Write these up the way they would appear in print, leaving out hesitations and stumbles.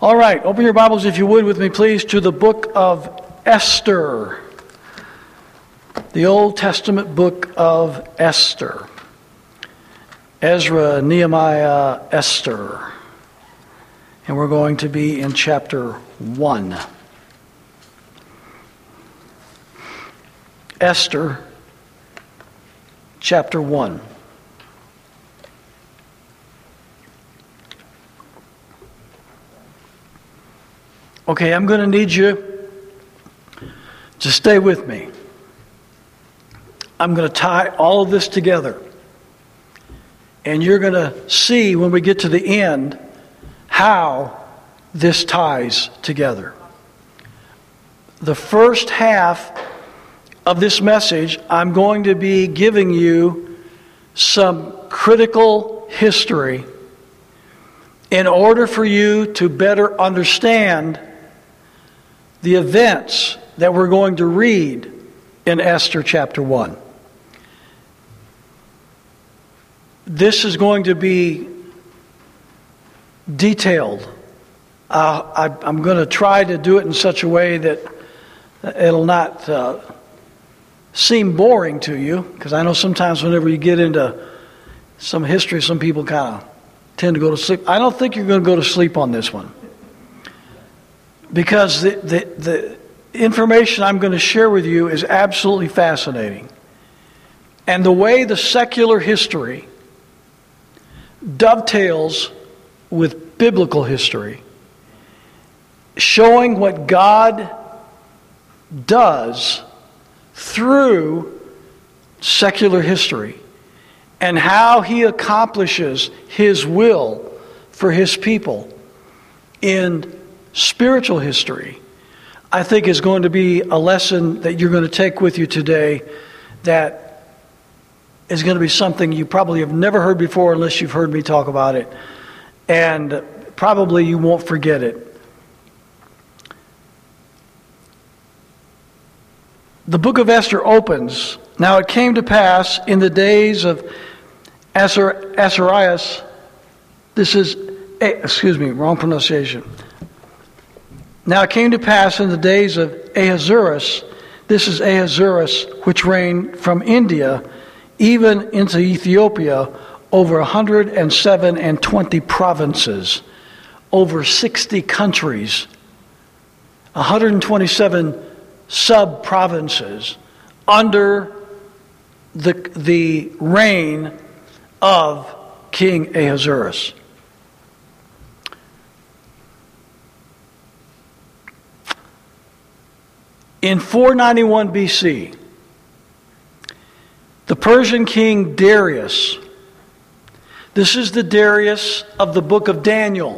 All right, open your Bibles, if you would, with me, please, to the book of Esther. The Old Testament book of Esther. Ezra, Nehemiah, Esther. And we're going to be in chapter 1. Esther, chapter 1. Okay, I'm going to need you to stay with me. I'm going to tie all of this together. And you're going to see when we get to the end how this ties together. The first half of this message, I'm going to be giving you some critical history in order for you to better understand the events that we're going to read in Esther chapter 1. This is going to be detailed. I'm going to try to do it in such a way that it'll not seem boring to you, because I know sometimes whenever you get into some history, some people kind of tend to go to sleep. I don't think you're going to go to sleep on this one, because the information I'm going to share with you is absolutely fascinating. And the way the secular history dovetails with biblical history, showing what God does through secular history and how He accomplishes His will for His people in spiritual history, I think is going to be a lesson that you're going to take with you today that is going to be something you probably have never heard before unless you've heard me talk about it. And probably you won't forget it. The book of Esther opens, "Now it came to pass in the days of Azarias," this is, wrong pronunciation. "Now it came to pass in the days of Ahasuerus," this is Ahasuerus, "which reigned from India even into Ethiopia, over 127 provinces, over 60 countries, 127 sub-provinces, under the reign of King Ahasuerus." In 491 BC, the Persian king Darius, this is the Darius of the book of Daniel,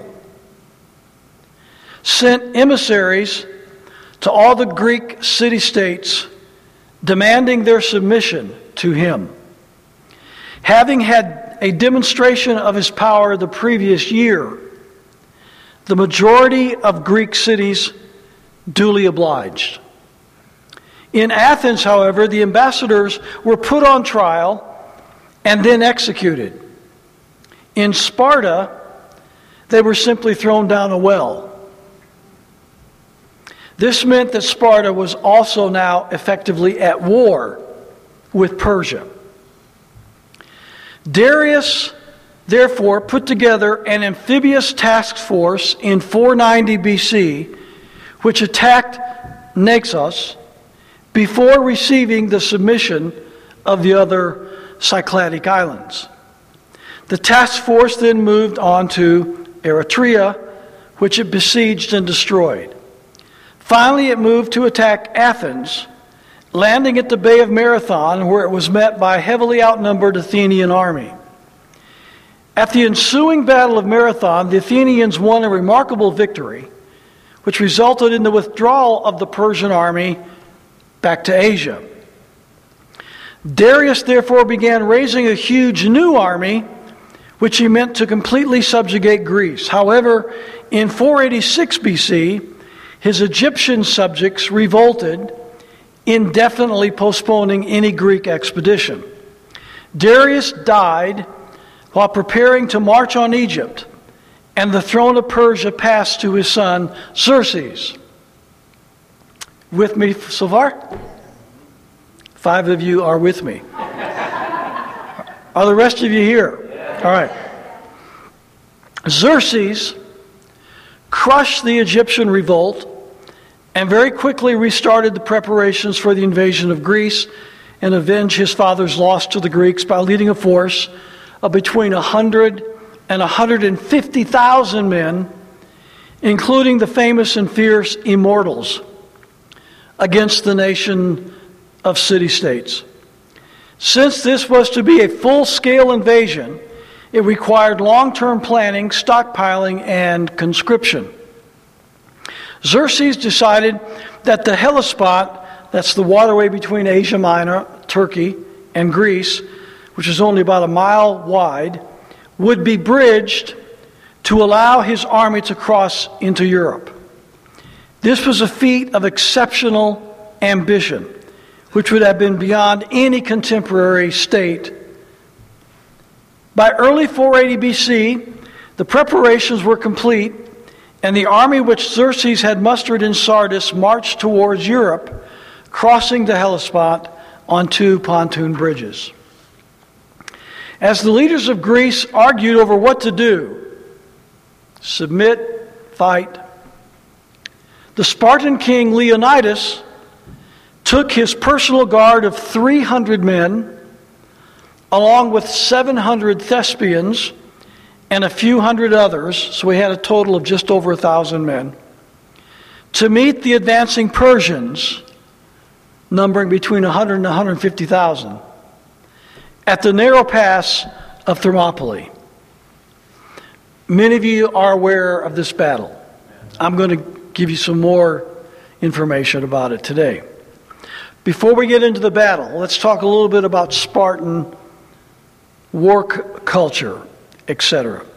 sent emissaries to all the Greek city-states demanding their submission to him. Having had a demonstration of his power the previous year, the majority of Greek cities duly obliged. In Athens, however, the ambassadors were put on trial and then executed. In Sparta, they were simply thrown down a well. This meant that Sparta was also now effectively at war with Persia. Darius, therefore, put together an amphibious task force in 490 BC, which attacked Naxos before receiving the submission of the other Cycladic islands. The task force then moved on to Eretria, which it besieged and destroyed. Finally, it moved to attack Athens, landing at the Bay of Marathon, where it was met by a heavily outnumbered Athenian army. At the ensuing Battle of Marathon, the Athenians won a remarkable victory, which resulted in the withdrawal of the Persian army back to Asia. Darius therefore began raising a huge new army, which he meant to completely subjugate Greece. However, in 486 BC, his Egyptian subjects revolted, indefinitely postponing any Greek expedition. Darius died while preparing to march on Egypt, and the throne of Persia passed to his son Xerxes. With me so far? 5 of you are with me. Are the rest of you here? All right. Xerxes crushed the Egyptian revolt and very quickly restarted the preparations for the invasion of Greece and avenge his father's loss to the Greeks by leading a force of between 100 and 150,000 men, including the famous and fierce Immortals, against the nation of city-states. Since this was to be a full-scale invasion, it required long-term planning, stockpiling, and conscription. Xerxes decided that the Hellespont, that's the waterway between Asia Minor, Turkey, and Greece, which is only about a mile wide, would be bridged to allow his army to cross into Europe. This was a feat of exceptional ambition, which would have been beyond any contemporary state. By early 480 BC, the preparations were complete, and the army which Xerxes had mustered in Sardis marched towards Europe, crossing the Hellespont on 2 pontoon bridges. As the leaders of Greece argued over what to do, submit, fight, the Spartan king Leonidas took his personal guard of 300 men, along with 700 Thespians and a few hundred others, so we had a total of just over 1,000 men, to meet the advancing Persians, numbering between 100 and 150,000, at the narrow pass of Thermopylae. Many of you are aware of this battle. I'm going to give you some more information about it today. Before we get into the battle, let's talk a little bit about Spartan work culture, etc.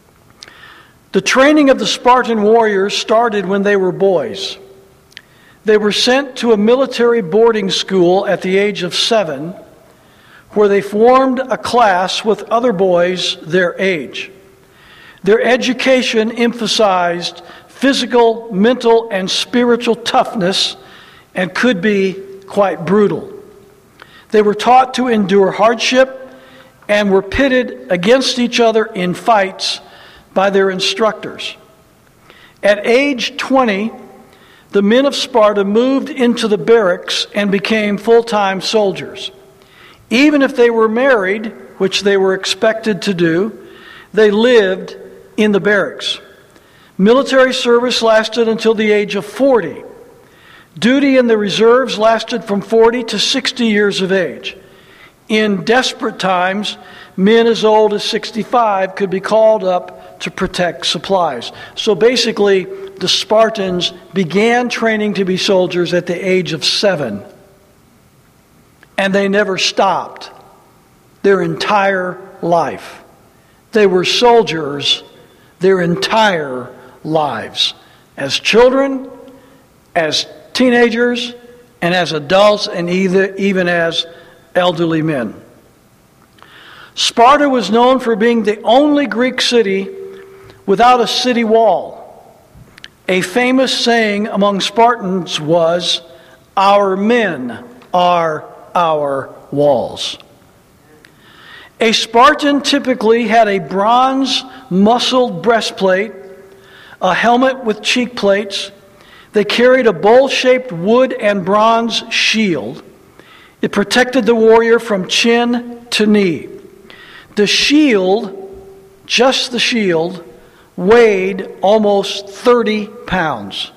The training of the Spartan warriors started when they were boys. They were sent to a military boarding school at the age of 7, where they formed a class with other boys their age. Their education emphasized physical, mental, and spiritual toughness and could be quite brutal. They were taught to endure hardship and were pitted against each other in fights by their instructors. At age 20, the men of Sparta moved into the barracks and became full-time soldiers. Even if they were married, which they were expected to do, they lived in the barracks. Military service lasted until the age of 40. Duty in the reserves lasted from 40 to 60 years of age. In desperate times, men as old as 65 could be called up to protect supplies. So basically, the Spartans began training to be soldiers at the age of 7. And they never stopped their entire life. They were soldiers their entire lives. As children, as teenagers, and as adults, and even as elderly men. Sparta was known for being the only Greek city without a city wall. A famous saying among Spartans was, "Our men are our walls." A Spartan typically had a bronze muscled breastplate, a helmet with cheek plates. They carried a bowl-shaped wood and bronze shield. It protected the warrior from chin to knee. The shield, just the shield, weighed almost 30 pounds.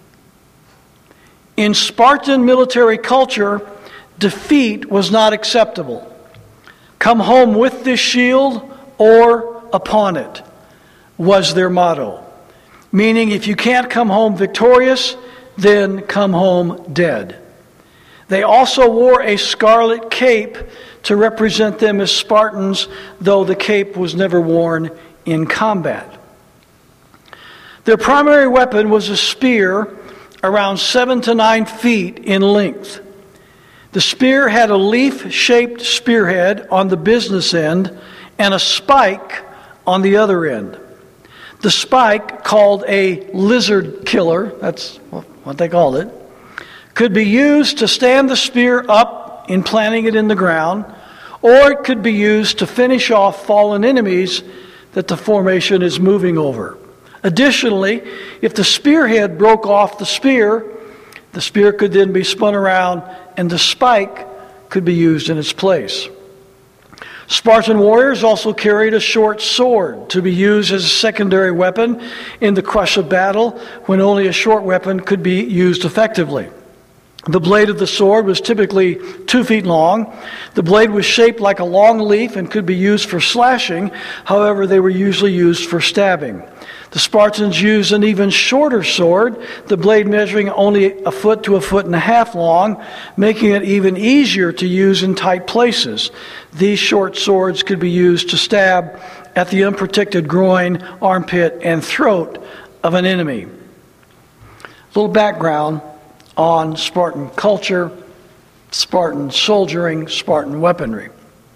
In Spartan military culture, defeat was not acceptable. Come home with this shield or upon it was their motto. Meaning, if you can't come home victorious, then come home dead. They also wore a scarlet cape to represent them as Spartans, though the cape was never worn in combat. Their primary weapon was a spear around 7 to 9 feet in length. The spear had a leaf-shaped spearhead on the business end and a spike on the other end. The spike, called a lizard killer, that's what they called it, could be used to stand the spear up in planting it in the ground, or it could be used to finish off fallen enemies that the formation is moving over. Additionally, if the spearhead broke off the spear could then be spun around and the spike could be used in its place. Spartan warriors also carried a short sword to be used as a secondary weapon in the crush of battle when only a short weapon could be used effectively. The blade of the sword was typically 2 feet long. The blade was shaped like a long leaf and could be used for slashing. However, they were usually used for stabbing. The Spartans used an even shorter sword, the blade measuring only 1 foot to 1.5 feet long, making it even easier to use in tight places. These short swords could be used to stab at the unprotected groin, armpit, and throat of an enemy. A little background on Spartan culture, Spartan soldiering, Spartan weaponry.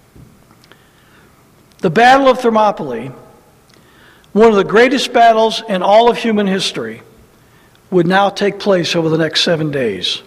The Battle of Thermopylae, one of the greatest battles in all of human history, would now take place over the next 7 days.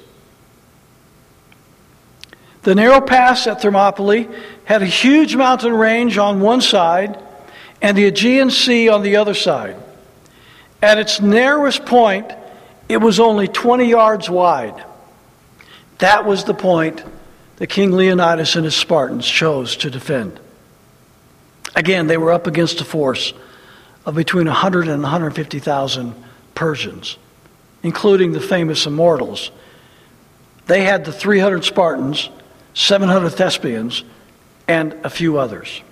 The narrow pass at Thermopylae had a huge mountain range on one side and the Aegean Sea on the other side. At its narrowest point, it was only 20 yards wide. That was the point that King Leonidas and his Spartans chose to defend. Again, they were up against a force of between 100 and 150,000 Persians, including the famous Immortals. They had the 300 Spartans, 700 Thespians, and a few others.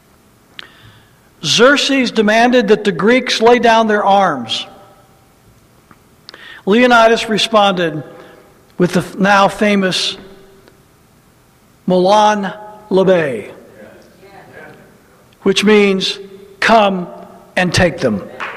Xerxes demanded that the Greeks lay down their arms. Leonidas responded with the now famous Molon Labe, which means, come and take them.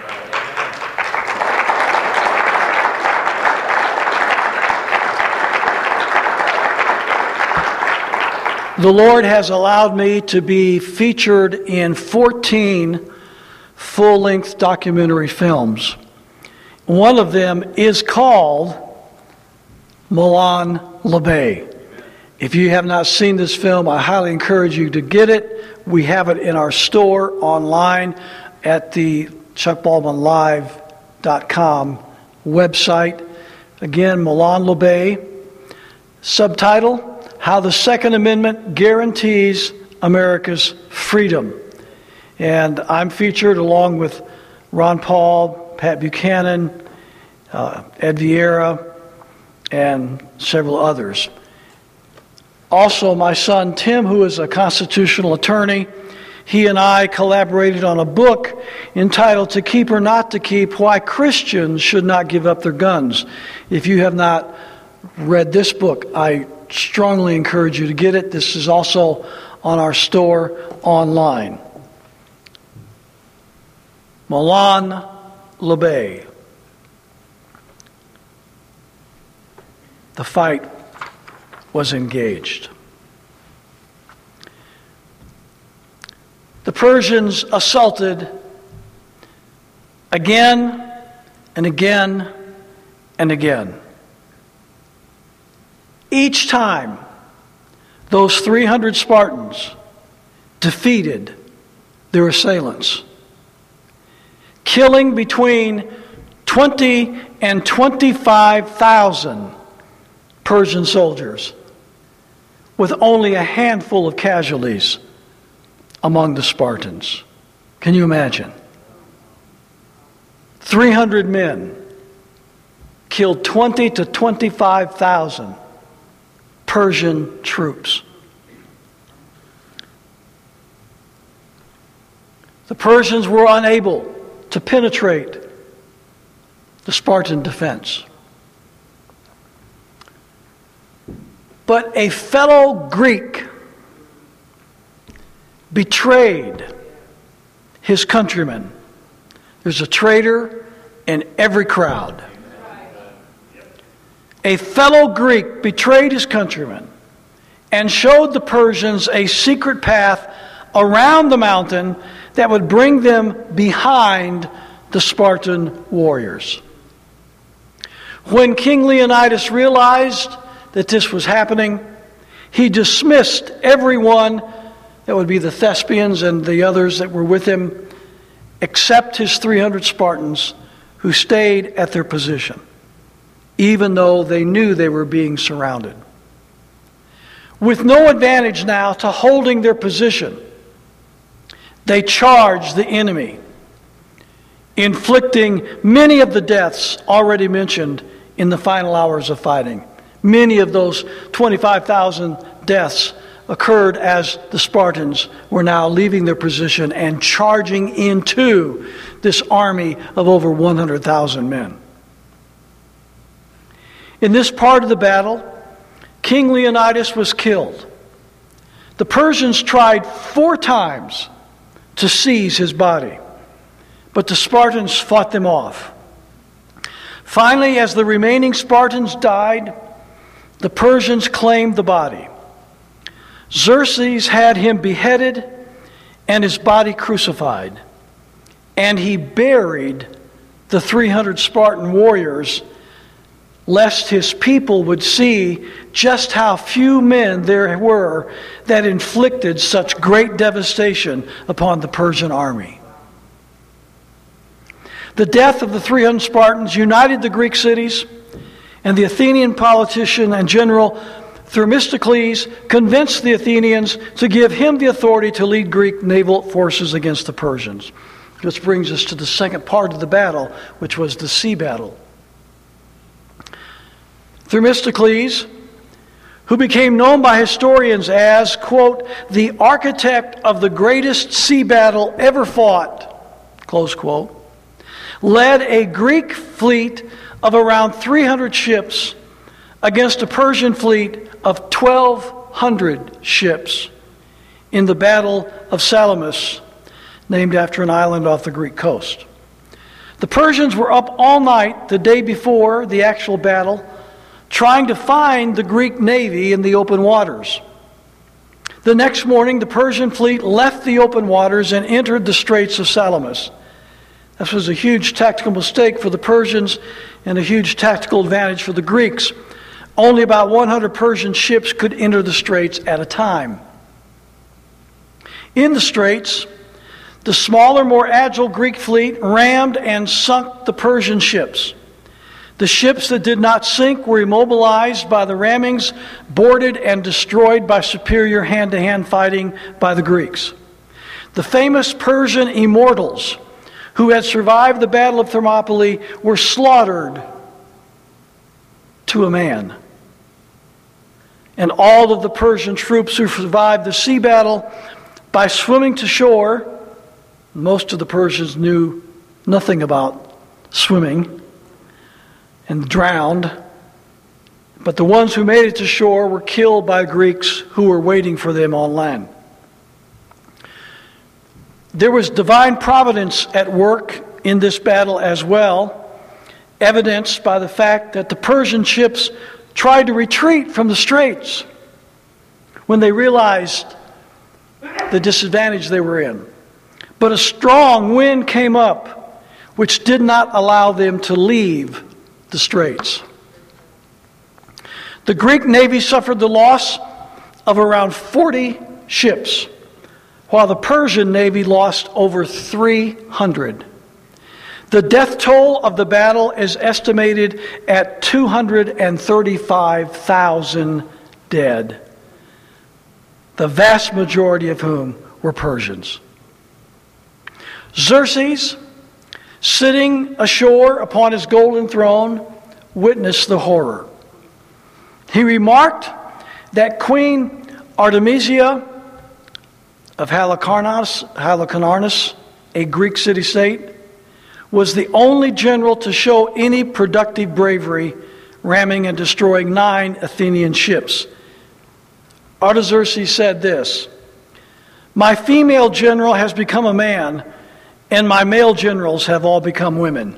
The Lord has allowed me to be featured in 14 full-length documentary films. One of them is called Molon Labe. If you have not seen this film, I highly encourage you to get it. We have it in our store online at the chuckbaldwinlive.com website. Again, Molon Labe. Subtitle, How the Second Amendment Guarantees America's Freedom. And I'm featured along with Ron Paul, Pat Buchanan, Ed Vieira, and several others. Also, my son Tim, who is a constitutional attorney, he and I collaborated on a book entitled To Keep or Not to Keep, Why Christians Should Not Give Up Their Guns. If you have not read this book, I strongly encourage you to get it. This is also on our store online. Molon Labe. The fight was engaged. The Persians assaulted again and again and again. Each time, those 300 Spartans defeated their assailants, killing between 20 and 25,000 Persian soldiers, with only a handful of casualties among the Spartans. Can you imagine? 300 men killed 20 to 25,000 Persian troops. The Persians were unable to penetrate the Spartan defense. But a fellow Greek betrayed his countrymen. There's a traitor in every crowd. A fellow Greek betrayed his countrymen and showed the Persians a secret path around the mountain that would bring them behind the Spartan warriors. When King Leonidas realized that this was happening, he dismissed everyone, that would be the Thespians and the others that were with him, except his 300 Spartans who stayed at their position, even though they knew they were being surrounded. With no advantage now to holding their position, they charged the enemy, inflicting many of the deaths already mentioned in the final hours of fighting. Many of those 25,000 deaths occurred as the Spartans were now leaving their position and charging into this army of over 100,000 men. In this part of the battle, King Leonidas was killed. The Persians tried 4 times to seize his body, but the Spartans fought them off. Finally, as the remaining Spartans died, the Persians claimed the body. Xerxes had him beheaded and his body crucified, and he buried the 300 Spartan warriors, lest his people would see just how few men there were that inflicted such great devastation upon the Persian army. The death of the 300 Spartans united the Greek cities, and the Athenian politician and general Themistocles convinced the Athenians to give him the authority to lead Greek naval forces against the Persians. This brings us to the second part of the battle, which was the sea battle. Themistocles, who became known by historians as, quote, the architect of the greatest sea battle ever fought, close quote, led a Greek fleet of around 300 ships against a Persian fleet of 1,200 ships in the Battle of Salamis, named after an island off the Greek coast. The Persians were up all night the day before the actual battle, trying to find the Greek navy in the open waters. The next morning, the Persian fleet left the open waters and entered the Straits of Salamis. This was a huge tactical mistake for the Persians and a huge tactical advantage for the Greeks. Only about 100 Persian ships could enter the straits at a time. In the straits, the smaller, more agile Greek fleet rammed and sunk the Persian ships. The ships that did not sink were immobilized by the rammings, boarded and destroyed by superior hand-to-hand fighting by the Greeks. The famous Persian immortals who had survived the Battle of Thermopylae were slaughtered to a man. And all of the Persian troops who survived the sea battle, by swimming to shore, most of the Persians knew nothing about swimming and drowned, but the ones who made it to shore were killed by Greeks who were waiting for them on land. There was divine providence at work in this battle as well, evidenced by the fact that the Persian ships tried to retreat from the straits when they realized the disadvantage they were in. But a strong wind came up, which did not allow them to leave the straits. The Greek navy suffered the loss of around 40 ships, while the Persian navy lost over 300. The death toll of the battle is estimated at 235,000 dead, the vast majority of whom were Persians. Xerxes, sitting ashore upon his golden throne, witnessed the horror. He remarked that Queen Artemisia of Halicarnassus, a Greek city-state, was the only general to show any productive bravery, ramming and destroying 9 Athenian ships. Artaxerxes said this, "My female general has become a man, and my male generals have all become women."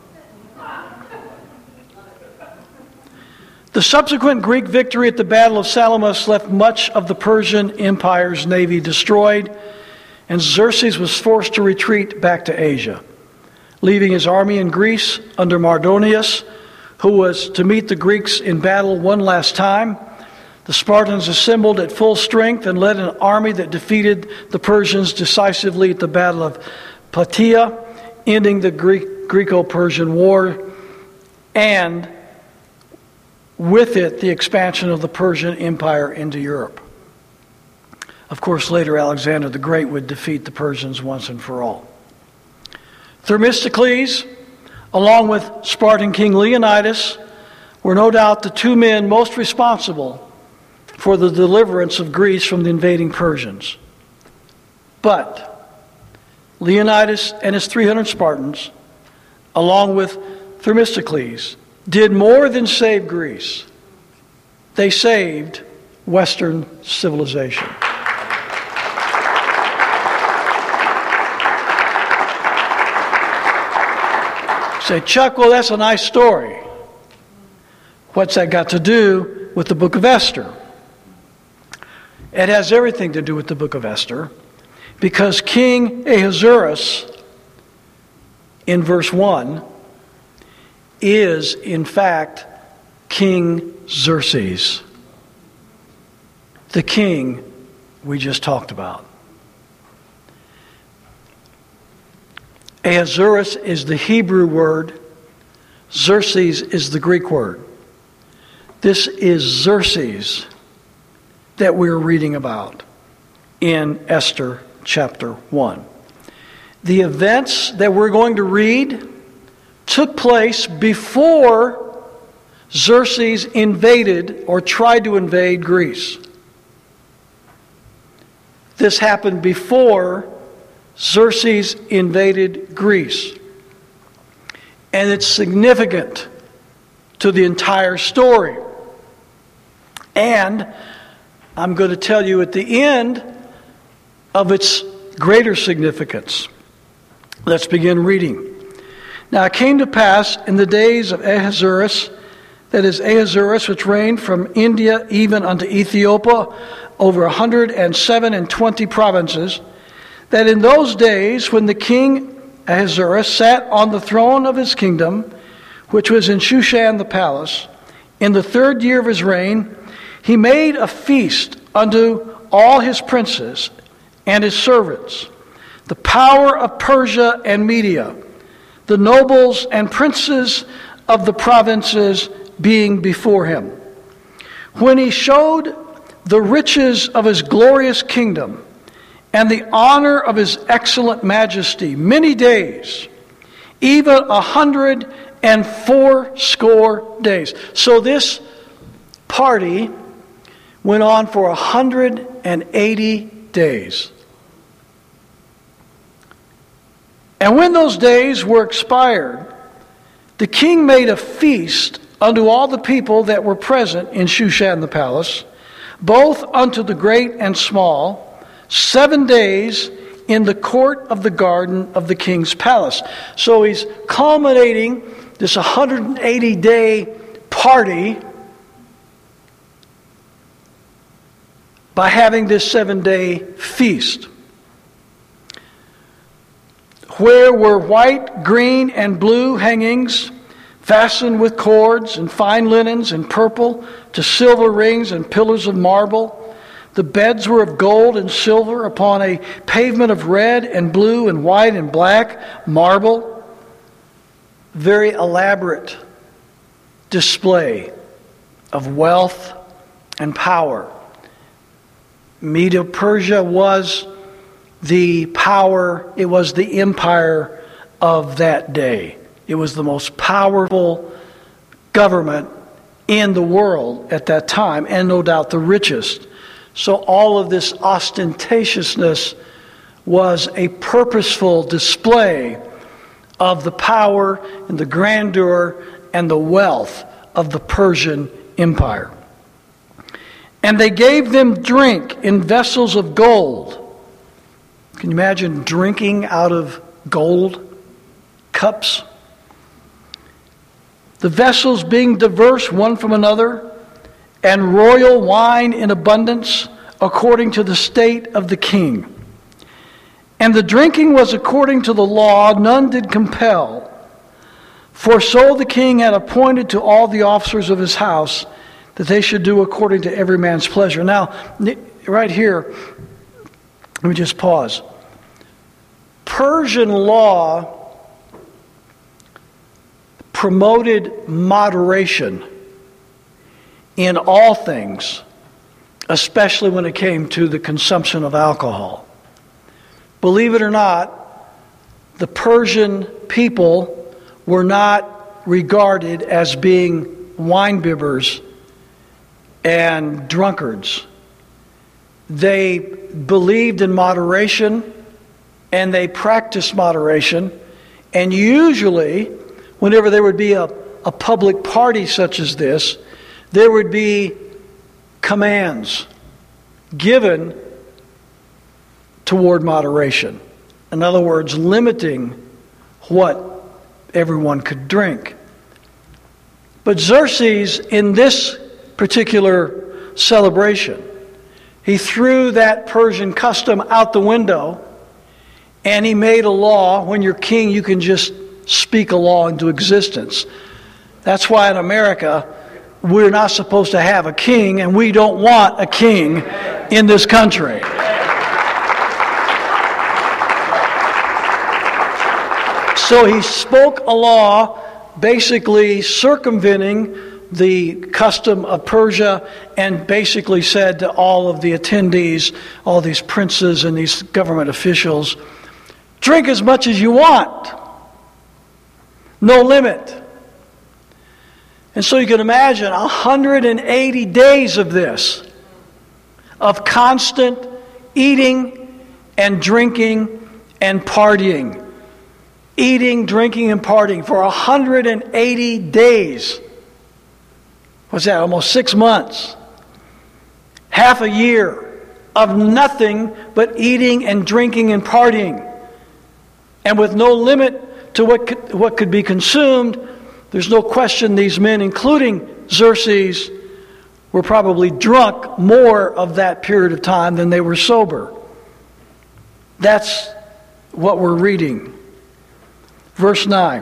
The subsequent Greek victory at the Battle of Salamis left much of the Persian Empire's navy destroyed, and Xerxes was forced to retreat back to Asia. leaving his army in Greece under Mardonius, who was to meet the Greeks in battle one last time. The Spartans assembled at full strength and led an army that defeated the Persians decisively at the Battle of Plataea, ending the Greco-Persian War, and with it the expansion of the Persian Empire into Europe. Of course, later Alexander the Great would defeat the Persians once and for all. Themistocles, along with Spartan King Leonidas, were no doubt the two men most responsible for the deliverance of Greece from the invading Persians. But Leonidas and his 300 Spartans, along with Themistocles, did more than save Greece. They saved Western civilization. Say, Chuck, well, that's a nice story. What's that got to do with the book of Esther? It has everything to do with the book of Esther, because King Ahasuerus, in verse 1, is in fact King Xerxes, the king we just talked about. Ahasuerus is the Hebrew word. Xerxes is the Greek word. This is Xerxes that we're reading about in Esther chapter 1. The events that we're going to read took place before Xerxes invaded or tried to invade Greece. This happened before Xerxes invaded Greece. And it's significant to the entire story. And I'm going to tell you at the end of its greater significance. Let's begin reading. Now it came to pass in the days of Ahasuerus, that is Ahasuerus, which reigned from India even unto Ethiopia, over 127 provinces, that in those days when the king Ahasuerus sat on the throne of his kingdom, which was in Shushan the palace, in the 3rd year of his reign, he made a feast unto all his princes and his servants, the power of Persia and Media, the nobles and princes of the provinces being before him. When he showed the riches of his glorious kingdom and the honor of his excellent majesty many days, even 180 days. So this party went on for 180 days. And when those days were expired, the king made a feast unto all the people that were present in Shushan the palace, both unto the great and small, 7 days in the court of the garden of the king's palace. So he's culminating this 180-day party by having this 7-day feast, where were white, green, and blue hangings fastened with cords and fine linens and purple to silver rings and pillars of marble. The beds were of gold and silver upon a pavement of red and blue and white and black marble. Very elaborate display of wealth and power. Medo-Persia was the power, it was the empire of that day. It was the most powerful government in the world at that time, and no doubt the richest. So all of this ostentatiousness was a purposeful display of the power and the grandeur and the wealth of the Persian Empire. And they gave them drink in vessels of gold. Can you imagine drinking out of gold cups? The vessels being diverse one from another, and royal wine in abundance, according to the state of the king. And the drinking was according to the law, none did compel. For so the king had appointed to all the officers of his house that they should do according to every man's pleasure. Now, right here, let me just pause. Persian law promoted moderation in all things, especially when it came to the consumption of alcohol. Believe it or not, the Persian people were not regarded as being wine bibbers and drunkards. They believed in moderation and they practiced moderation. And usually, whenever there would be a public party such as this, there would be commands given toward moderation. In other words, limiting what everyone could drink. But Xerxes, in this particular celebration, he threw that Persian custom out the window, and he made a law. When you're king, you can just speak a law into existence. That's why in America, we're not supposed to have a king, and we don't want a king in this country. So he spoke a law basically circumventing the custom of Persia, and basically said to all of the attendees, all these princes and these government officials, drink as much as you want. No limit. And so you can imagine 180 days of this, of constant eating and drinking and partying. Eating, drinking, and partying for 180 days. What's that? Almost 6 months. Half a year of nothing but eating and drinking and partying. And with no limit to what could be consumed, there's no question these men, including Xerxes, were probably drunk more of that period of time than they were sober. That's what we're reading. Verse 9.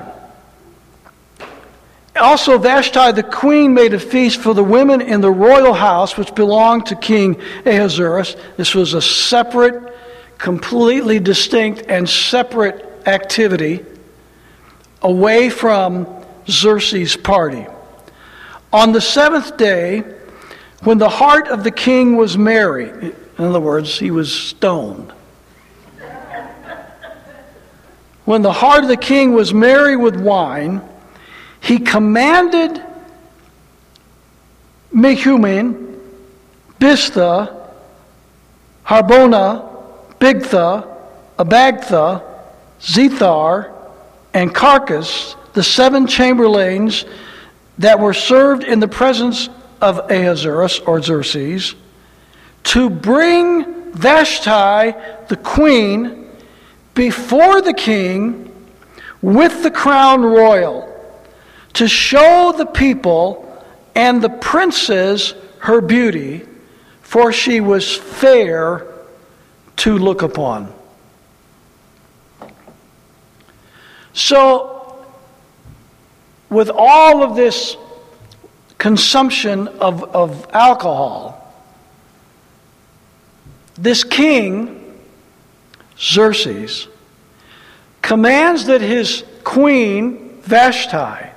Also Vashti the queen made a feast for the women in the royal house which belonged to King Ahasuerus. This was a separate, completely distinct and separate activity away from Xerxes' party. On the 7th day, when the heart of the king was merry, in other words, he was stoned. When the heart of the king was merry with wine, he commanded Mehuman, Biztha, Harbona, Bigtha, Abagtha, Zethar, and Carcass, the 7 chamberlains that were served in the presence of Ahasuerus or Xerxes, to bring Vashti the queen before the king with the crown royal, to show the people and the princes her beauty, for she was fair to look upon. So, with all of this consumption of alcohol, this king, Xerxes, commands that his queen, Vashti,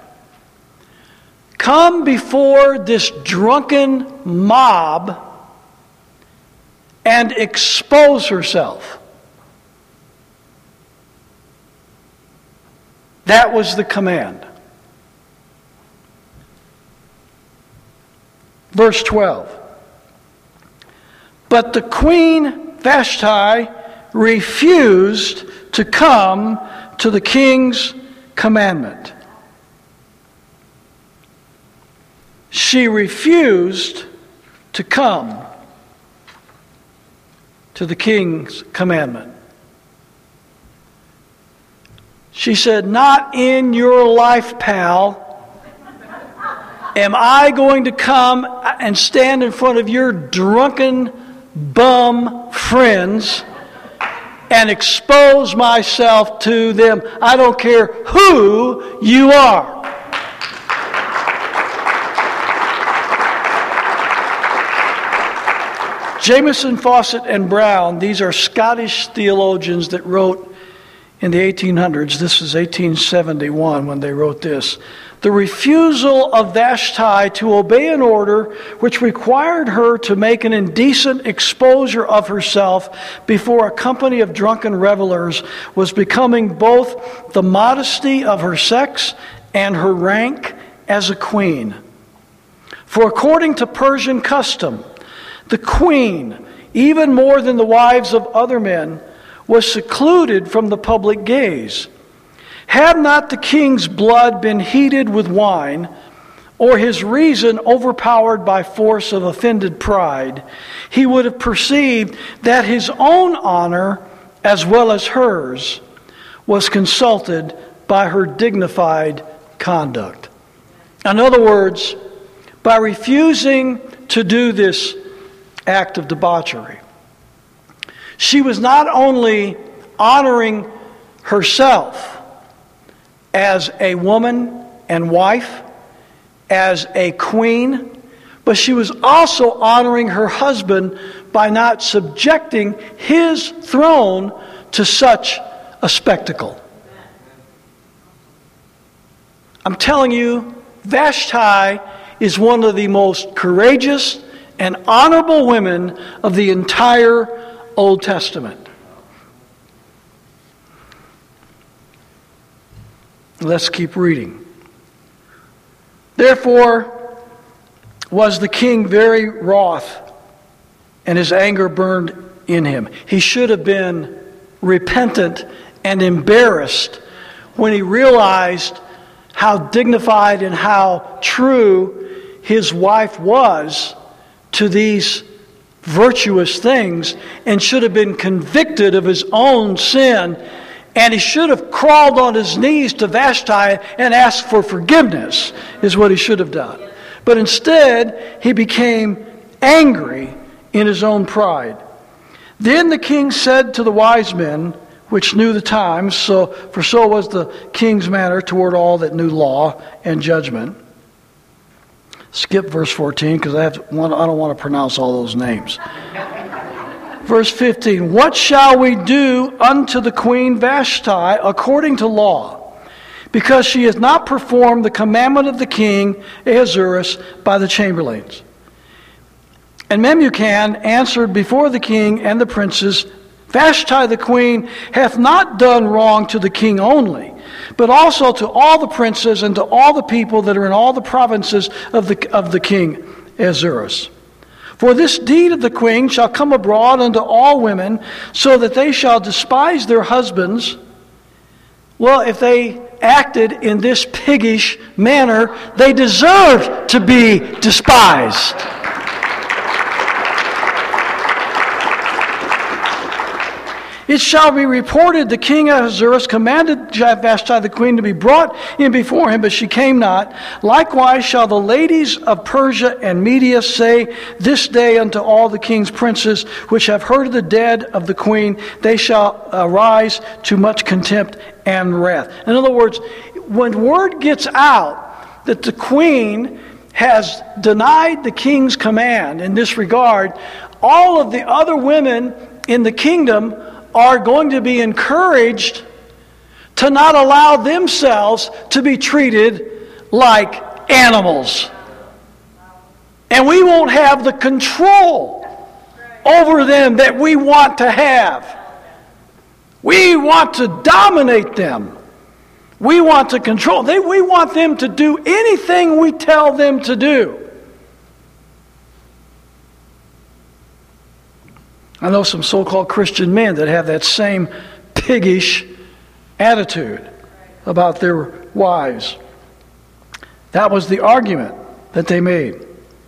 come before this drunken mob and expose herself. That was the command. Verse 12. But the queen Vashti refused to come to the king's commandment. She refused to come to the king's commandment. She said, "Not in your life, pal, am I going to come and stand in front of your drunken bum friends and expose myself to them. I don't care who you are. Jameson, Fawcett, and Brown, these are Scottish theologians that wrote in the 1800s. This is 1871 when they wrote this. The refusal of Vashti to obey an order which required her to make an indecent exposure of herself before a company of drunken revelers was becoming both the modesty of her sex and her rank as a queen. For according to Persian custom, the queen, even more than the wives of other men, was secluded from the public gaze. Had not the king's blood been heated with wine, or his reason overpowered by force of offended pride, he would have perceived that his own honor, as well as hers, was consulted by her dignified conduct. In other words, by refusing to do this act of debauchery, she was not only honoring herself as a woman and wife, as a queen, but she was also honoring her husband by not subjecting his throne to such a spectacle. I'm telling you, Vashti is one of the most courageous and honorable women of the entire Old Testament. Let's keep reading. Therefore was the king very wroth, and his anger burned in him. He should have been repentant and embarrassed when he realized how dignified and how true his wife was to these virtuous things, and should have been convicted of his own sin, and he should have crawled on his knees to Vashti and asked for forgiveness, is what he should have done. But instead, he became angry in his own pride. Then the king said to the wise men, which knew the times, for so was the king's manner toward all that knew law and judgment. Skip verse 14 because I don't want to pronounce all those names. Verse 15, what shall we do unto the queen Vashti according to law? Because she has not performed the commandment of the king Ahasuerus by the chamberlains. And Memucan answered before the king and the princes, Vashti the queen hath not done wrong to the king only, but also to all the princes and to all the people that are in all the provinces of the king Ahasuerus. For this deed of the queen shall come abroad unto all women, so that they shall despise their husbands. Well, if they acted in this piggish manner, they deserved to be despised. It shall be reported the king Ahasuerus commanded Vashti the queen to be brought in before him, but she came not. Likewise shall the ladies of Persia and Media say this day unto all the king's princes, which have heard of the dead of the queen, they shall arise to much contempt and wrath. In other words, when word gets out that the queen has denied the king's command in this regard, all of the other women in the kingdom are going to be encouraged to not allow themselves to be treated like animals. And we won't have the control over them that we want to have. We want to dominate them. We want to control. We want them to do anything we tell them to do. I know some so-called Christian men that have that same piggish attitude about their wives. That was the argument that they made.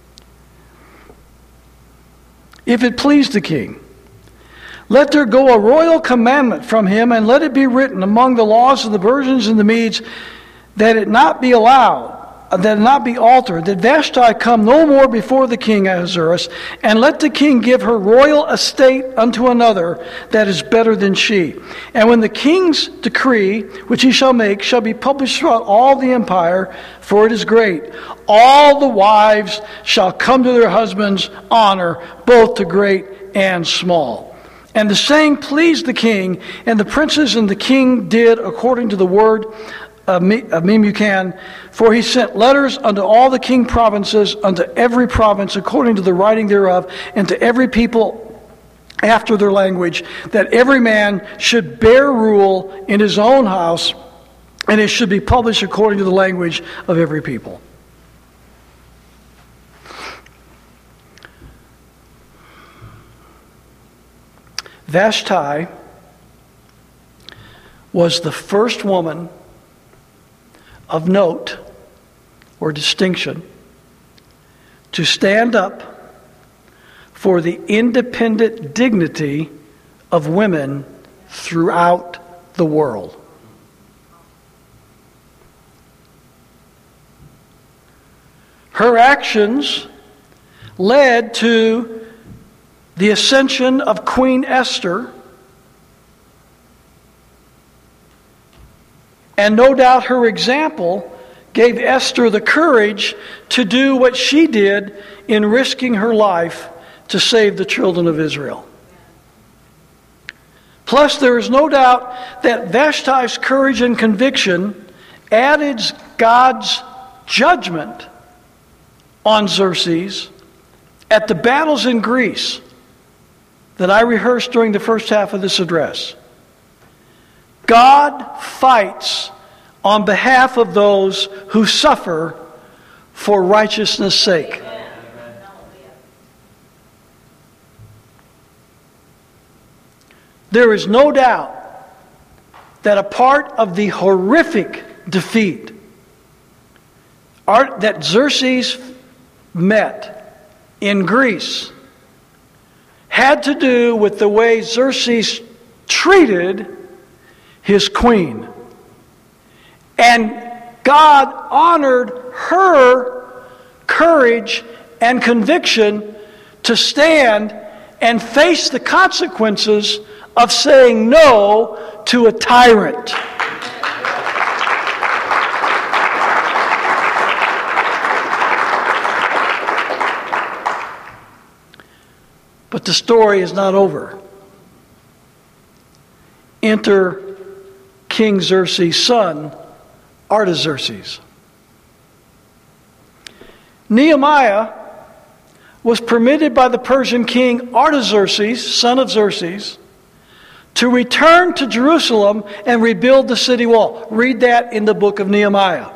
If it please the king, let there go a royal commandment from him, and let it be written among the laws of the Persians and the Medes, that it not be allowed that it not be altered, that Vashti come no more before the king Ahasuerus, and let the king give her royal estate unto another that is better than she. And when the king's decree, which he shall make, shall be published throughout all the empire, for it is great, all the wives shall come to their husbands' honor, both to great and small. And the saying pleased the king, and the princes and the king did according to the word of Memucan, for he sent letters unto all the king provinces, unto every province according to the writing thereof, and to every people after their language, that every man should bear rule in his own house, and it should be published according to the language of every people. Vashti was the first woman of note or distinction to stand up for the independent dignity of women throughout the world. Her actions led to the ascension of Queen Esther, and no doubt her example gave Esther the courage to do what she did in risking her life to save the children of Israel. Plus, there is no doubt that Vashti's courage and conviction added God's judgment on Xerxes at the battles in Greece that I rehearsed during the first half of this address. God fights on behalf of those who suffer for righteousness' sake. There is no doubt that a part of the horrific defeat that Xerxes met in Greece had to do with the way Xerxes treated his queen. And God honored her courage and conviction to stand and face the consequences of saying no to a tyrant. But the story is not over. Enter King Xerxes' son, Artaxerxes. Nehemiah was permitted by the Persian king Artaxerxes, son of Xerxes, to return to Jerusalem and rebuild the city wall. Read that in the book of Nehemiah.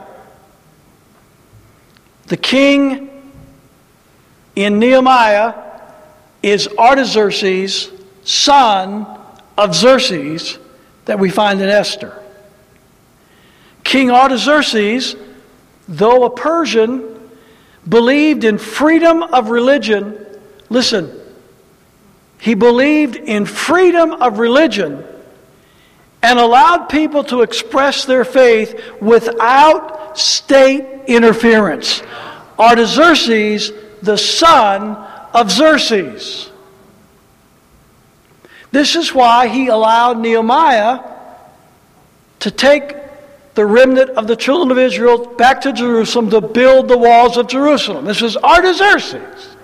The king in Nehemiah is Artaxerxes, son of Xerxes, that we find in Esther. King Artaxerxes, though a Persian, believed in freedom of religion. Listen, he believed in freedom of religion and allowed people to express their faith without state interference. Artaxerxes, the son of Xerxes. This is why he allowed Nehemiah to take the remnant of the children of Israel back to Jerusalem to build the walls of Jerusalem. This is Artaxerxes.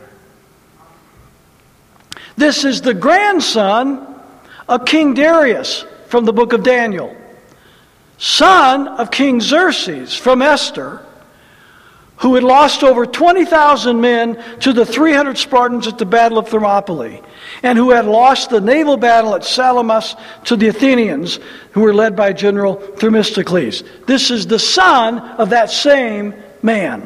This is the grandson of King Darius from the book of Daniel, son of King Xerxes from Esther, who had lost over 20,000 men to the 300 Spartans at the Battle of Thermopylae, and who had lost the naval battle at Salamis to the Athenians, who were led by General Themistocles. This is the son of that same man.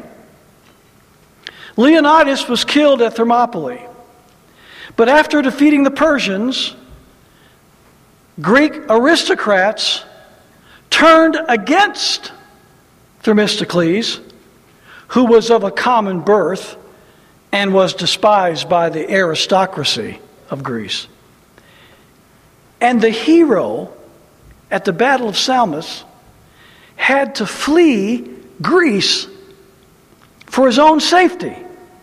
Leonidas was killed at Thermopylae. But after defeating the Persians, Greek aristocrats turned against Themistocles, who was of a common birth and was despised by the aristocracy of Greece. And the hero at the Battle of Salamis had to flee Greece for his own safety.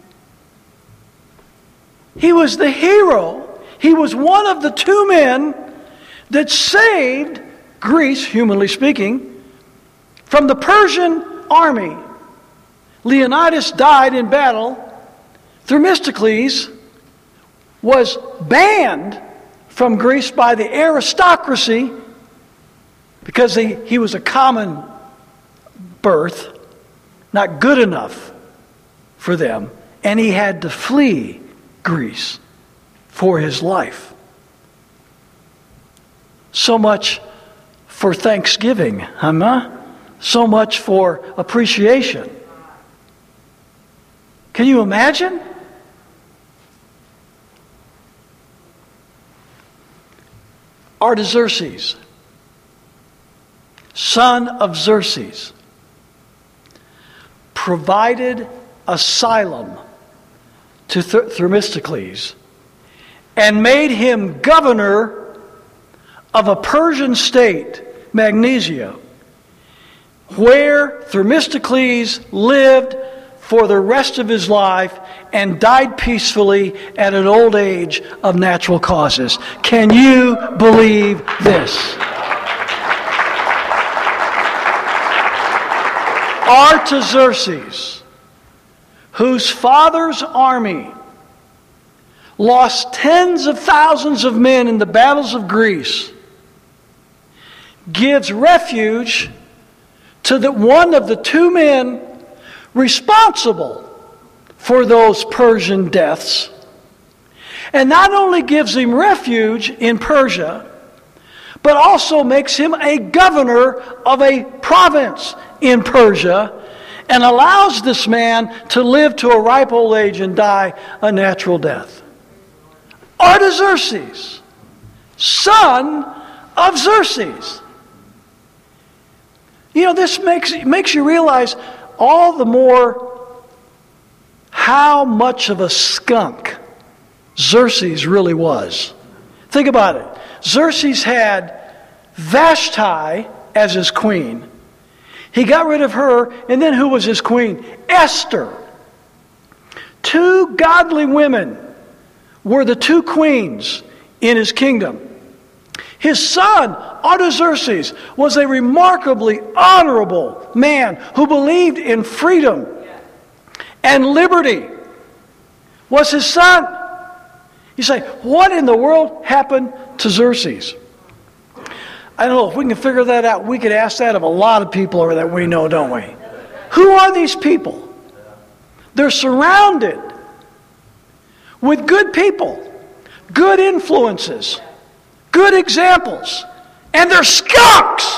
He was the hero. He was one of the two men that saved Greece, humanly speaking, from the Persian army. Leonidas died in battle. Themistocles was banned from Greece by the aristocracy because he was a common birth, not good enough for them, and he had to flee Greece for his life. So much for Thanksgiving, so much for appreciation. Can you imagine? Artaxerxes, son of Xerxes, provided asylum to Themistocles and made him governor of a Persian state, Magnesia, where Themistocles lived for the rest of his life and died peacefully at an old age of natural causes. Can you believe this? Artaxerxes, whose father's army lost tens of thousands of men in the battles of Greece, gives refuge to one of the two men responsible for those Persian deaths, and not only gives him refuge in Persia, but also makes him a governor of a province in Persia, and allows this man to live to a ripe old age and die a natural death. Artaxerxes, son of Xerxes. You know, this makes you realize all the more how much of a skunk Xerxes really was. Think about it. Xerxes had Vashti as his queen. He got rid of her, and then who was his queen? Esther. Two godly women were the two queens in his kingdom. His son, Artaxerxes, was a remarkably honorable man who believed in freedom and liberty. Was his son. You say, what in the world happened to Xerxes? I don't know. If we can figure that out, we could ask that of a lot of people that we know, don't we? Who are these people? They're surrounded with good people, good influences, good examples, and they're skunks.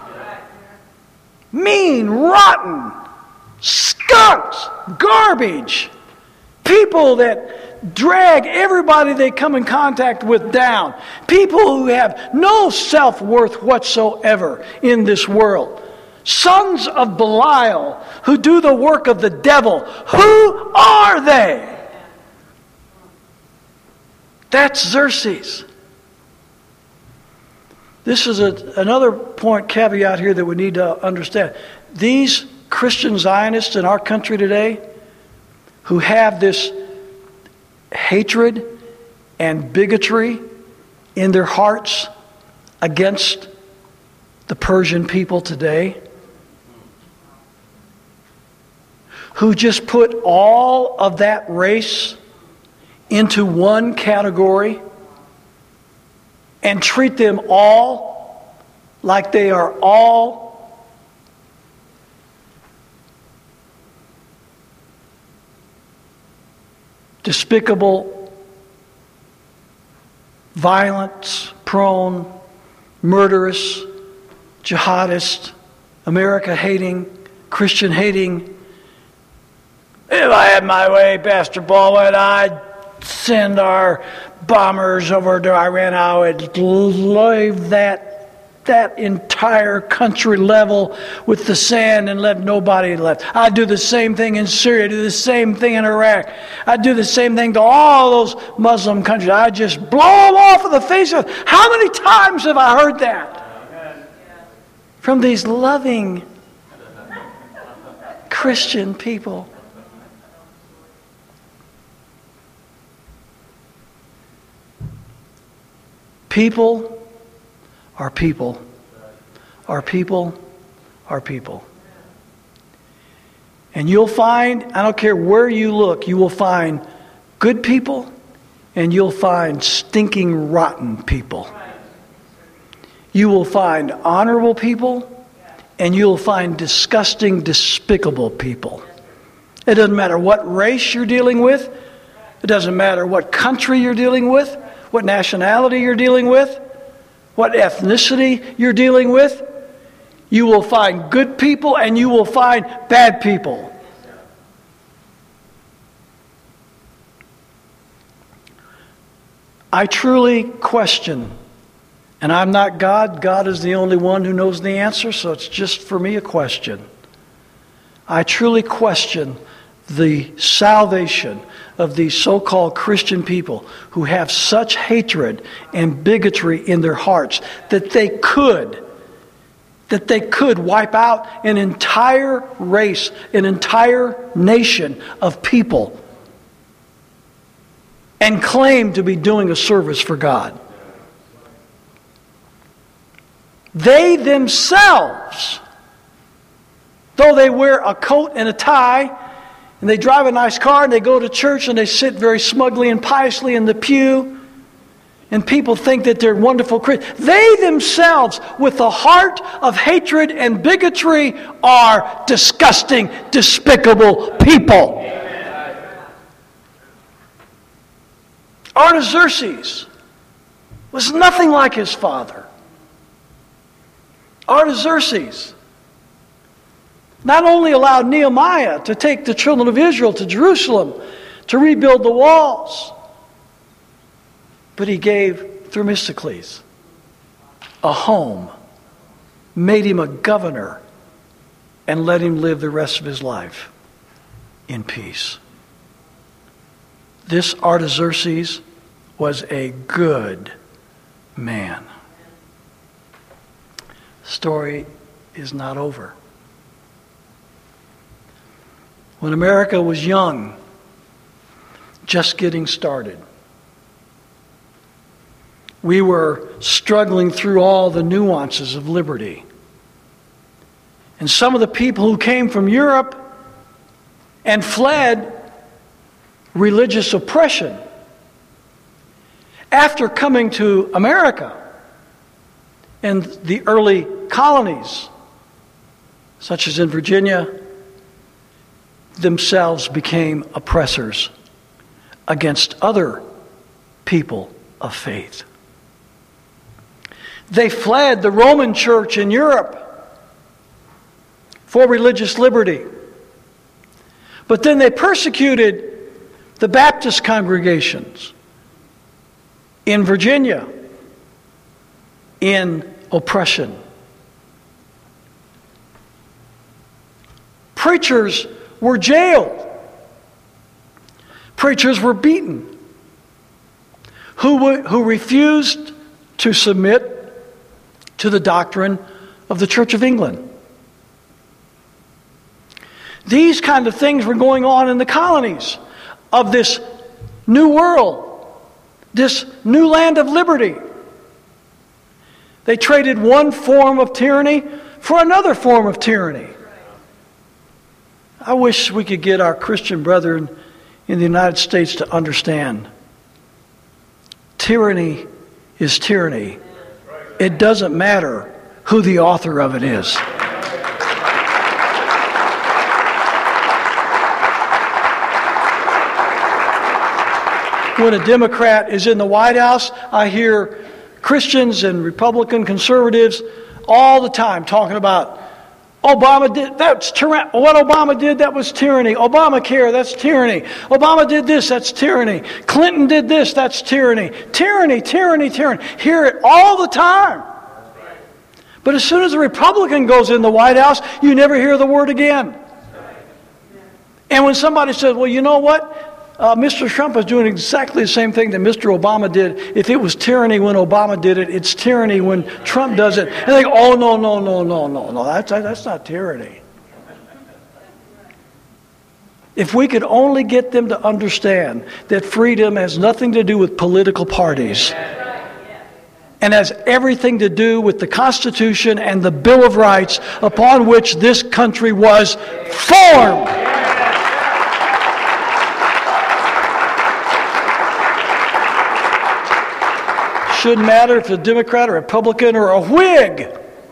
Mean, rotten, skunks, garbage, people that drag everybody they come in contact with down, people who have no self-worth whatsoever in this world, sons of Belial who do the work of the devil. Who are they? That's Xerxes. This is another point, caveat here that we need to understand. These Christian Zionists in our country today who have this hatred and bigotry in their hearts against the Persian people today, who just put all of that race into one category and treat them all like they are all despicable, violence-prone, murderous, jihadist, America-hating, Christian-hating. If I had my way, Pastor Baldwin, I'd send our bombers over to Iran. I would leave that entire country level with the sand and let nobody left. I'd do the same thing in Syria, do the same thing in Iraq. I'd do the same thing to all those Muslim countries. I'd just blow them off of the face of it. How many times have I heard that? From these loving Christian people. People are people. Our people are people. And you'll find, I don't care where you look, you will find good people and you'll find stinking rotten people. You will find honorable people and you'll find disgusting, despicable people. It doesn't matter what race you're dealing with. It doesn't matter what country you're dealing with, what nationality you're dealing with, what ethnicity you're dealing with. You will find good people and you will find bad people. I truly question, and I'm not God. God is the only one who knows the answer, so it's just for me a question. I truly question the salvation of these so-called Christian people who have such hatred and bigotry in their hearts that they could wipe out an entire race, an entire nation of people and claim to be doing a service for God. They themselves, though they wear a coat and a tie, and they drive a nice car, and they go to church, and they sit very smugly and piously in the pew, and people think that they're wonderful Christians. They themselves, with a heart of hatred and bigotry, are disgusting, despicable people. Artaxerxes was nothing like his father. Artaxerxes not only allowed Nehemiah to take the children of Israel to Jerusalem to rebuild the walls, but he gave Themistocles a home, made him a governor, and let him live the rest of his life in peace. This Artaxerxes was a good man. The story is not over. When America was young, just getting started, we were struggling through all the nuances of liberty. And some of the people who came from Europe and fled religious oppression, after coming to America and the early colonies, such as in Virginia, themselves became oppressors against other people of faith. They fled the Roman Church in Europe for religious liberty. But then they persecuted the Baptist congregations in Virginia in oppression. Preachers were jailed. Preachers were beaten. Who refused to submit to the doctrine of the Church of England. These kind of things were going on in the colonies of this new world, this new land of liberty. They traded one form of tyranny for another form of tyranny. I wish we could get our Christian brethren in the United States to understand. Tyranny is tyranny. It doesn't matter who the author of it is. When a Democrat is in the White House, I hear Christians and Republican conservatives all the time talking about Obama did, that's tyranny. What Obama did, that was tyranny. Obamacare, that's tyranny. Obama did this, that's tyranny. Clinton did this, that's tyranny. Tyranny, tyranny, tyranny. Hear it all the time. But as soon as a Republican goes in the White House, you never hear the word again. And when somebody says, well, you know what? Mr. Trump is doing exactly the same thing that Mr. Obama did. If it was tyranny when Obama did it, it's tyranny when Trump does it. And they go, oh, no, that's not tyranny. If we could only get them to understand that freedom has nothing to do with political parties. and has everything to do with the Constitution and the Bill of Rights upon which this country was formed. Shouldn't matter if it's a Democrat or a Republican or a Whig.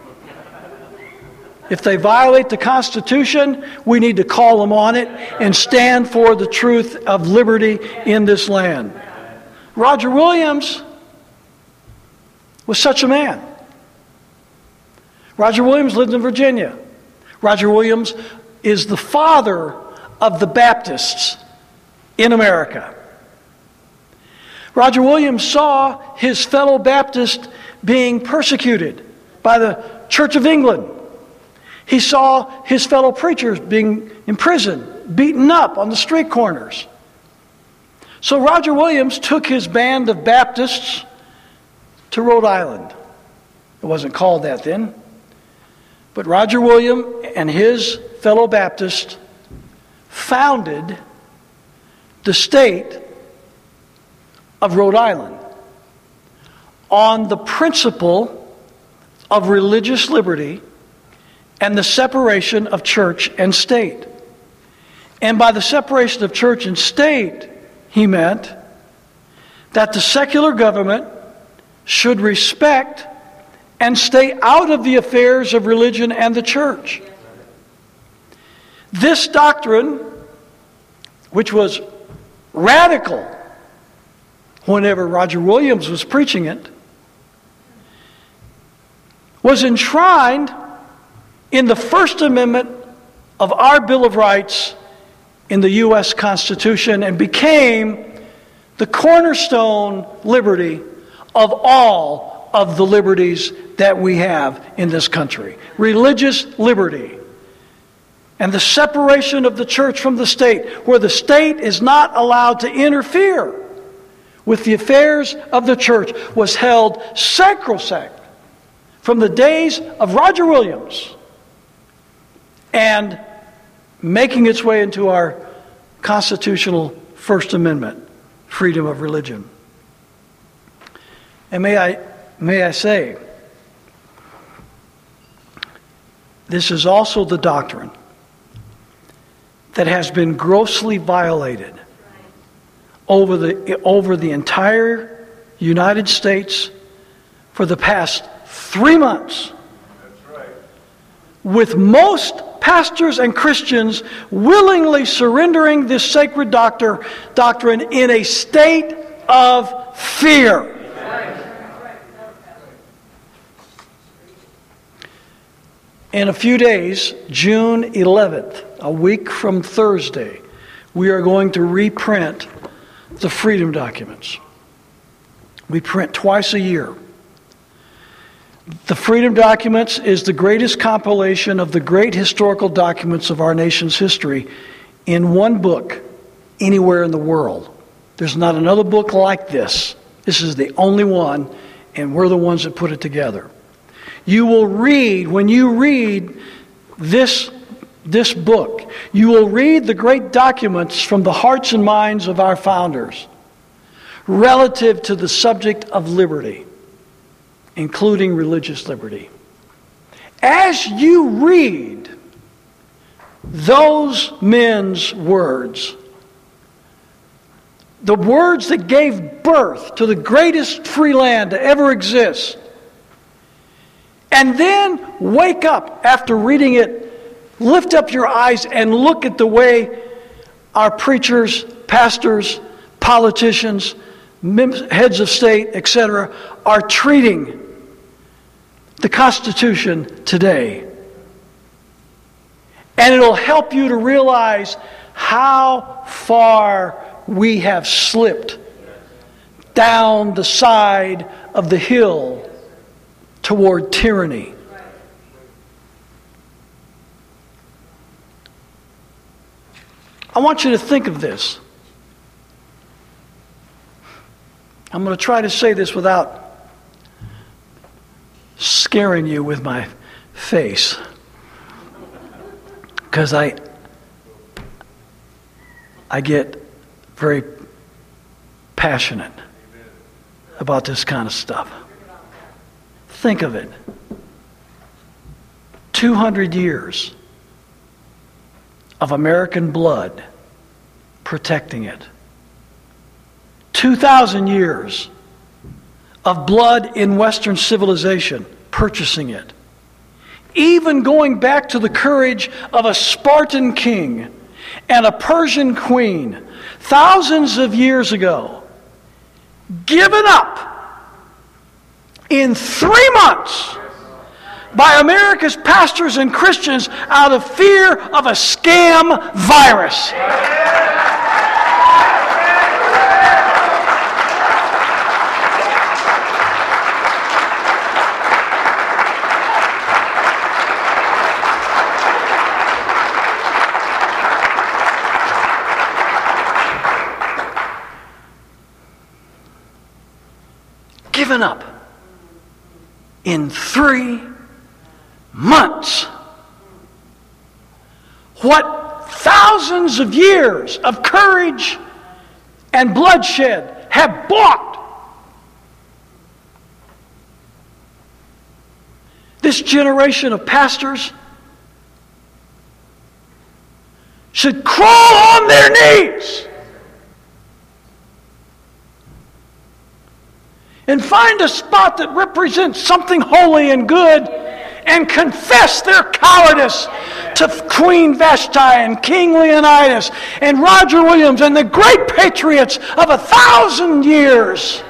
If they violate the Constitution, we need to call them on it and stand for the truth of liberty in this land. Roger Williams was such a man. Roger Williams lived in Virginia. Roger Williams is the father of the Baptists in America. Roger Williams saw his fellow Baptists being persecuted by the Church of England. He saw his fellow preachers being imprisoned, beaten up on the street corners. So Roger Williams took his band of Baptists to Rhode Island. It wasn't called that then. But Roger Williams and his fellow Baptists founded the state of Rhode Island on the principle of religious liberty and the separation of church and state. And by the separation of church and state, he meant that the secular government should respect and stay out of the affairs of religion and the church. This doctrine, which was radical whenever Roger Williams was preaching it, was enshrined in the First Amendment of our Bill of Rights in the U.S. Constitution and became the cornerstone liberty of all of the liberties that we have in this country. Religious liberty. And the separation of the church from the state, where the state is not allowed to interfere with the affairs of the church, was held sacrosanct from the days of Roger Williams and making its way into our constitutional First Amendment, freedom of religion. And may I say, this is also the doctrine that has been grossly violated over the entire United States for the past 3 months. That's right. With most pastors and Christians willingly surrendering this sacred doctrine in a state of fear. In a few days, June 11th, a week from Thursday, we are going to reprint the Freedom Documents. We print twice a year. The Freedom Documents is the greatest compilation of the great historical documents of our nation's history in one book anywhere in the world. There's not another book like this. This is the only one, and we're the ones that put it together. You will read, when you read this book, you will read the great documents from the hearts and minds of our founders relative to the subject of liberty, including religious liberty. As you read those men's words, the words that gave birth to the greatest free land to ever exist, and then wake up after reading it, lift up your eyes and look at the way our preachers, pastors, politicians, heads of state, etc., are treating the Constitution today. And it'll help you to realize how far we have slipped down the side of the hill toward tyranny. I want you to think of this. I'm going to try to say this without scaring you with my face, because I get very passionate about this kind of stuff. Think of it. 200 years of American blood protecting it. 2,000 years of blood in Western civilization purchasing it. Even going back to the courage of a Spartan king and a Persian queen thousands of years ago, given up in 3 months by America's pastors and Christians out of fear of a scam virus. Given up in 3 months. What thousands of years of courage and bloodshed have bought. This generation of pastors should crawl on their knees and find a spot that represents something holy and good and confess their cowardice to Queen Vashti and King Leonidas and Roger Williams and the great patriots of 1,000 years.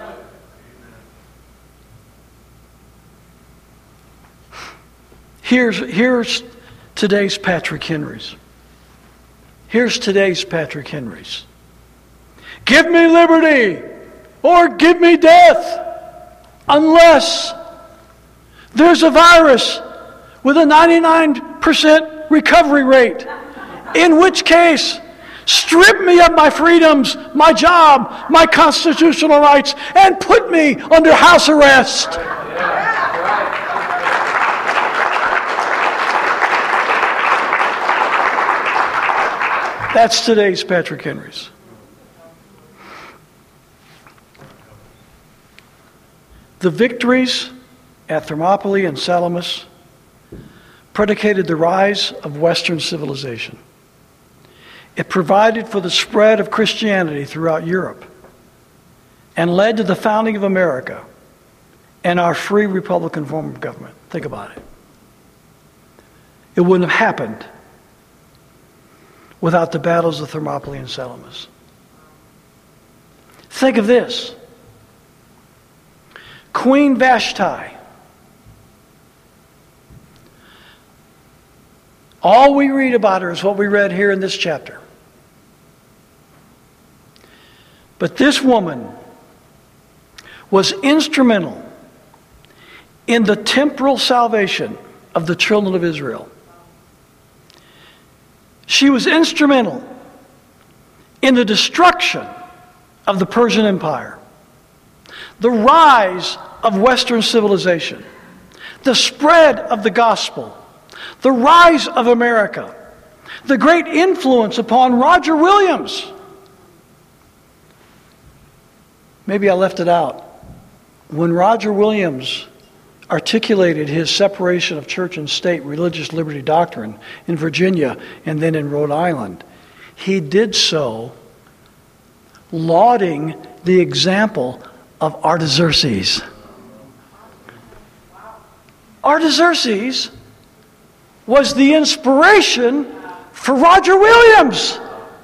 Here's today's Patrick Henrys. Here's today's Patrick Henrys. Give me liberty or give me death, unless there's a virus with a 99% recovery rate. In which case, strip me of my freedoms, my job, my constitutional rights, and put me under house arrest. That's today's Patrick Henrys. The victories at Thermopylae and Salamis predicated the rise of Western civilization. It provided for the spread of Christianity throughout Europe and led to the founding of America and our free republican form of government. Think about it. It wouldn't have happened without the battles of Thermopylae and Salamis. Think of this. Queen Vashti. All we read about her is what we read here in this chapter. But this woman was instrumental in the temporal salvation of the children of Israel. She was instrumental in the destruction of the Persian Empire, the rise of Western civilization, the spread of the gospel, the rise of America, the great influence upon Roger Williams. Maybe I left it out. When Roger Williams articulated his separation of church and state religious liberty doctrine in Virginia and then in Rhode Island, he did so lauding the example of Artaxerxes. Artaxerxes was the inspiration for Roger Williams.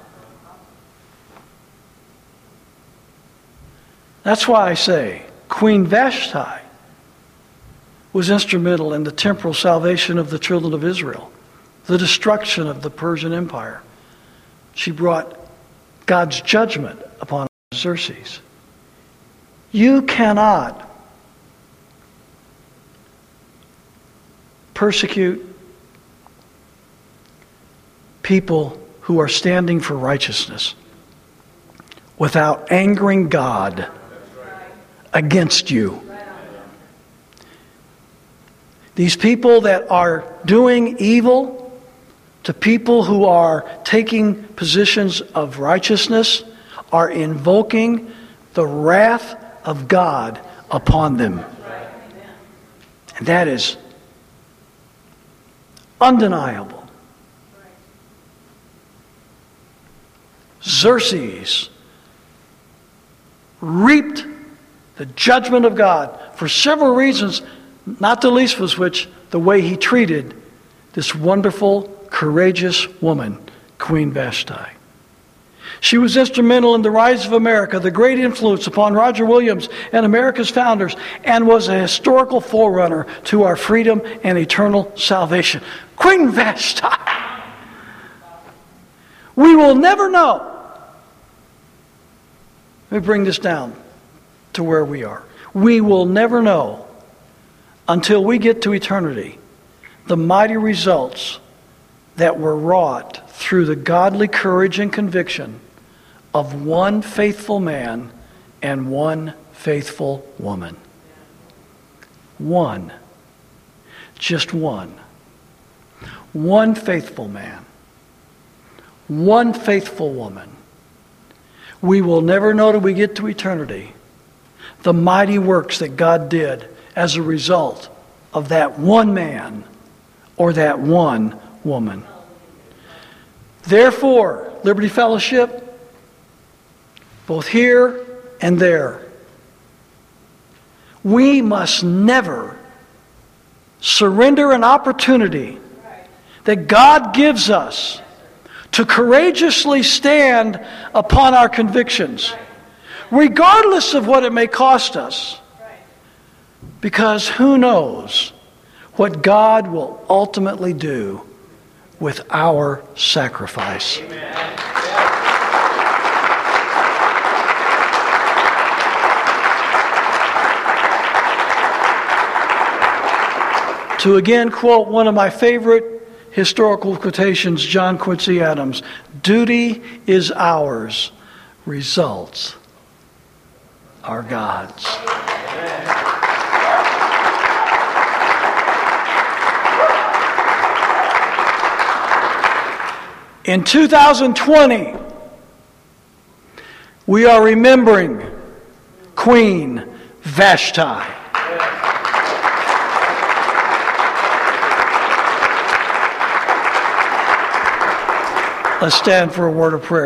That's why I say Queen Vashti was instrumental in the temporal salvation of the children of Israel, the destruction of the Persian Empire. She brought God's judgment upon Artaxerxes. You cannot persecute people who are standing for righteousness without angering God against you. These people that are doing evil to people who are taking positions of righteousness are invoking the wrath of God upon them. And that is undeniable. Xerxes reaped the judgment of God for several reasons, not the least of which the way he treated this wonderful, courageous woman, Queen Vashti. She was instrumental in the rise of America, the great influence upon Roger Williams and America's founders, and was a historical forerunner to our freedom and eternal salvation. Queen Vashti. We will never know. Let me bring this down to where we are. We will never know until we get to eternity the mighty results that were wrought through the godly courage and conviction of one faithful man and one faithful woman. One. Just one. One faithful man. One faithful woman. We will never know till we get to eternity the mighty works that God did as a result of that one man or that one woman. Therefore, Liberty Fellowship, both here and there, we must never surrender an opportunity that God gives us to courageously stand upon our convictions, regardless of what it may cost us. Because who knows what God will ultimately do with our sacrifice. To again quote one of my favorite historical quotations, John Quincy Adams, duty is ours, results are God's. In 2020, we are remembering Queen Vashti. Let's stand for a word of prayer.